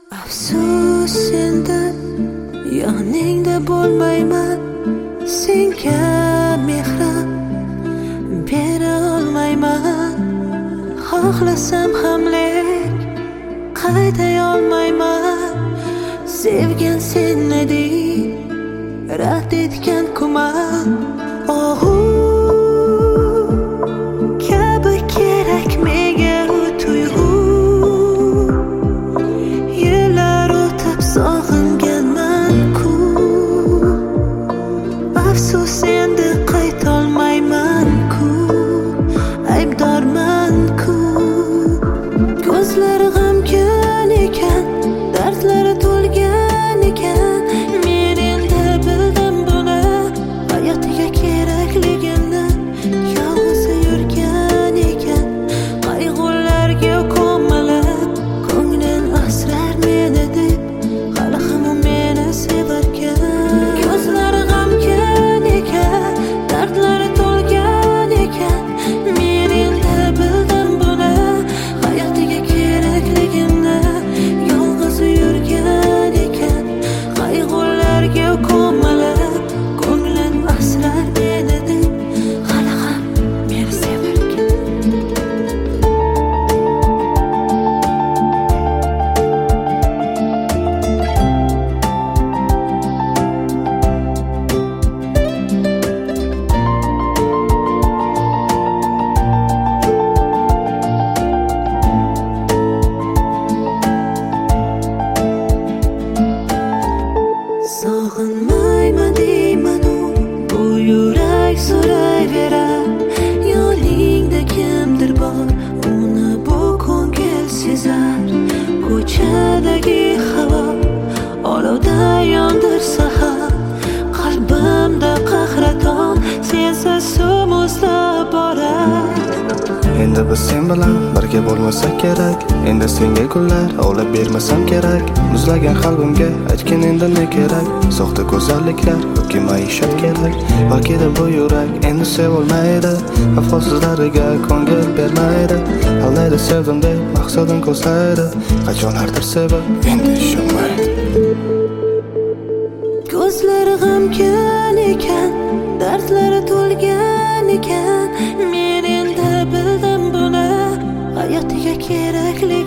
Afsus sendan yoningda bo'lmayman, senga mehrim bera olmayman. Xohlasam ham lek qaytay olmayman. Sevgan sen eding, rad etgan kuman. Kabi kerak menga u tuyg'u. Yillar o'tib sog'inganman-ku. Afsus endi qaytolmayman-ku. Aybdorman-ku. Ko'zlari g'amgin ekan, dardlari to'lgan ekan. Men endi bildim buni, hayotiga kerakligini. Yolg'iz yurgan ekan, qayg'ularga ko'milib, ko'nglim asrar meni deb, hali ham u meni sevarkan. Ko'zlari g'amgin ekan, dardlari to'lgan ekan. Men endi bildim buni, hayotiga kerakligini. Yolg'iz yurgan ekan, qayg'ularga ko'milib, ko'nglim asrar meni deb, hali ham meni sevarkan. Sog'inmayman deyman-u, bu yurak so'rayverar. Yoningda kimdir bor, uni bu ko'ngil sezar. Ko'chadagi havo olovda yondirsa ham, qalbimda qahraton sensiz suv muzlab borar. Endi biz sen bilan birga bo'lmasak kerak. Endi senga gullar olib bermasam kerak. Muzlagan qalbimga aytgin endi ne kerak. Soxta go'zalliklar yoki maishat kerak. Balki bu yurak endi sevilmaydi. Vafosizlariga ko'ngil bermaydi. Aldaydi sevdim deb maqsadim ko'zlaydi. Qachonlardir sevib endi ishonmaydi. Ko'zlari g'amgin ekan, dardlari to'lgan ekan. Men endi bildim buni, hayotiga kerakli